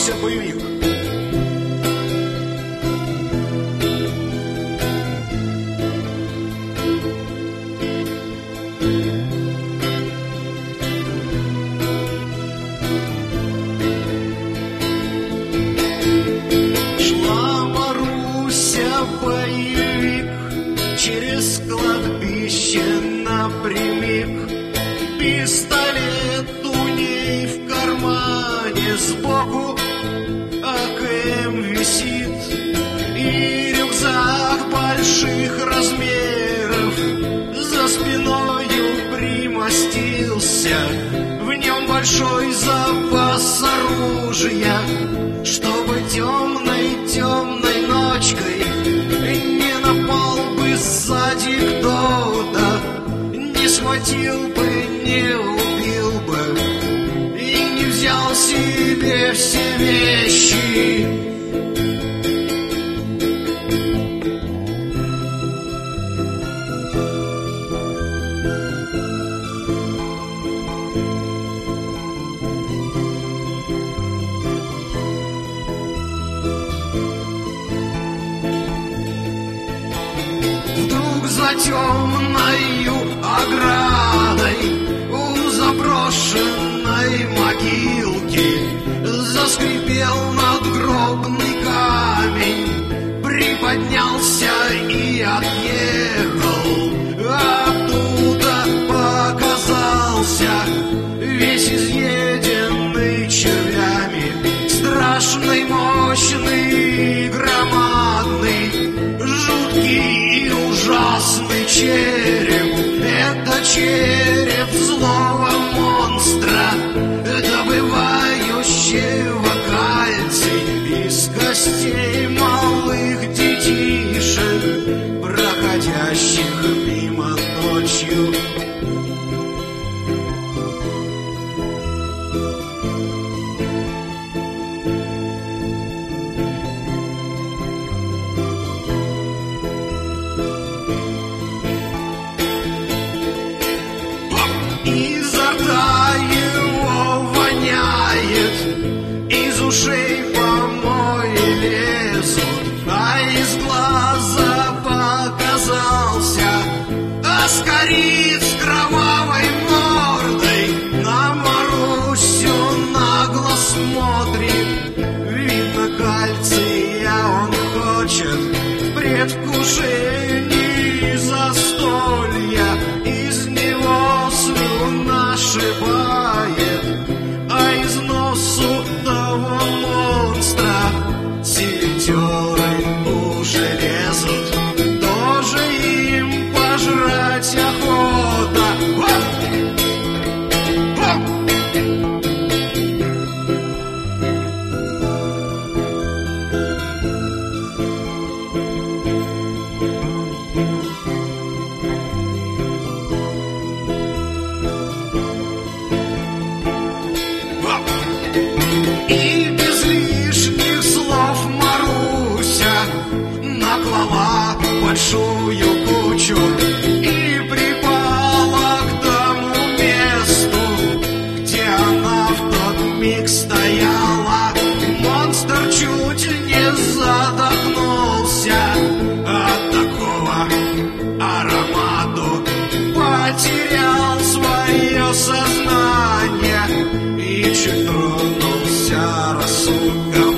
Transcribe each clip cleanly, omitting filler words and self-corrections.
Маруся боевик. Шла Маруся боевик через кладбище напрямик. Пистолет у ней в кармане, сбоку АКМ висит. И рюкзак больших размеров за спиною примостился. В нем большой запас оружия, чтобы темной ночкой не напал бы сзади кто-то, не схватил бы, не убил бы и не взял себе все вещи. Вдруг за темною оградой у заброшенной могилки заскрипел надгробный камень, приподнялся и отъехал. Оттуда показался весь изъеденный червями, страшный, мощный, громадный, жуткий и ужасный череп. Это череп злого монстра, добывающего кальций из костей малых детишек, проходящих мимо ночью. Изо рта его воняет, из ушей помои лезут, а из глаза показался аскарит с кровавой мордой. На Марусю нагло смотрит, видно, кальция он хочет в предвкушении застолья. Из него слюна шибает, а из носу того монстра сельтеры уже лезут. Тоже им пожрать охота. И без лишних слов Маруся наклала большую кучу и припала к тому месту, где она в тот миг стояла. Монстр чуть не задохнулся от такого аромату, потерял свое сознание и чуть тронулся рассудком.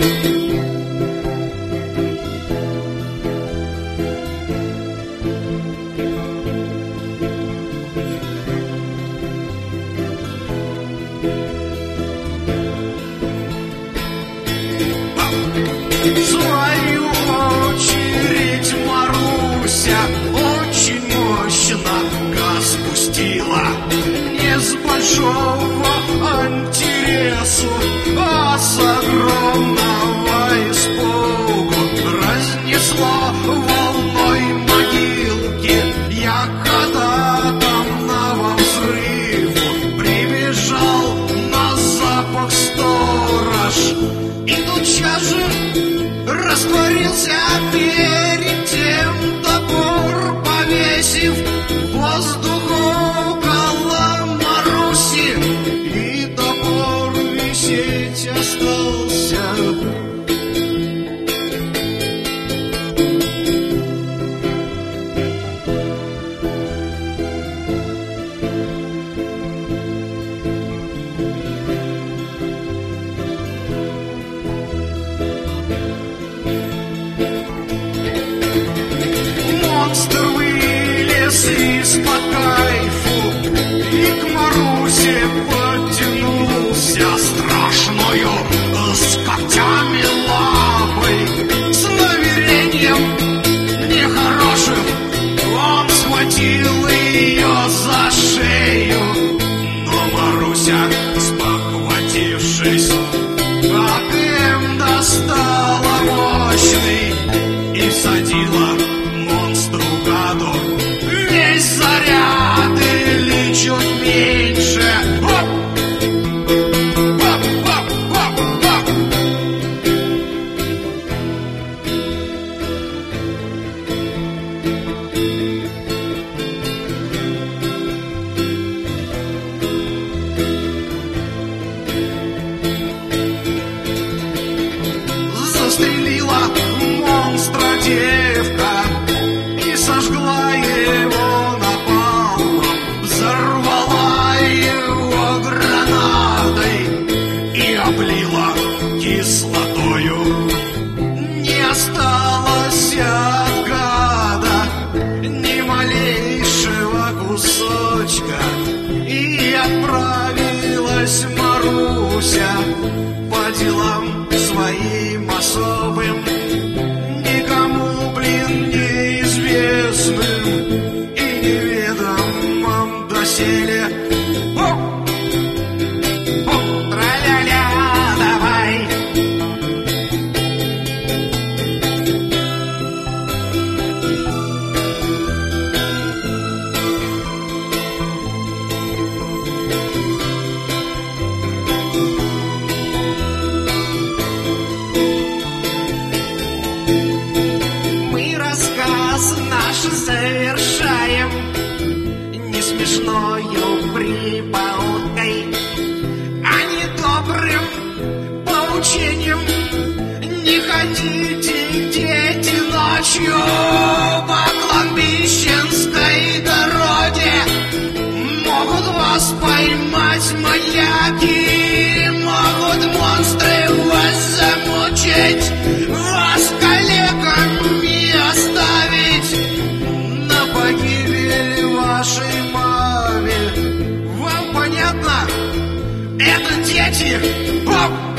В свою очередь Маруся очень мощно газ пустила, не с большого интересу, а с огромного испугу. Разнесло волной могилки. Я когда там на взрыву прибежал на запах сторож, и тотчас же растворился перед тем топор, повесив воздух около Маруси, и топор висеть остался. монстр вылез из-под кайфу и к Марусе подтянулся страшною с когтями лапой. С намерением нехорошим он схватил ее за шею, но Маруся, спохватившись, АКМ достала мощный и всадила монстру гаду весь заряд или чуть меньше. Хоп! Хоп, хоп, хоп, хоп! Застрелила монстра девка и сожгла его напалмом, взорвала его гранатой и облила кислотою. Не осталось от гада ни малейшего кусочка, и отправилась Маруся по делам своим особым, никому, неизвестным и неведомым доселе. Тра-ля-ля, давай! Рассказ наш завершаем не смешною прибауткой, а недобрым поучением. Не ходите, дети, ночью по кладбищенской дороге, могут вас поймать маньяки, могут монстры вас замучить, вас калеками оставить, на погибель вашей маме. Вам понятно? Это дети! Хоп!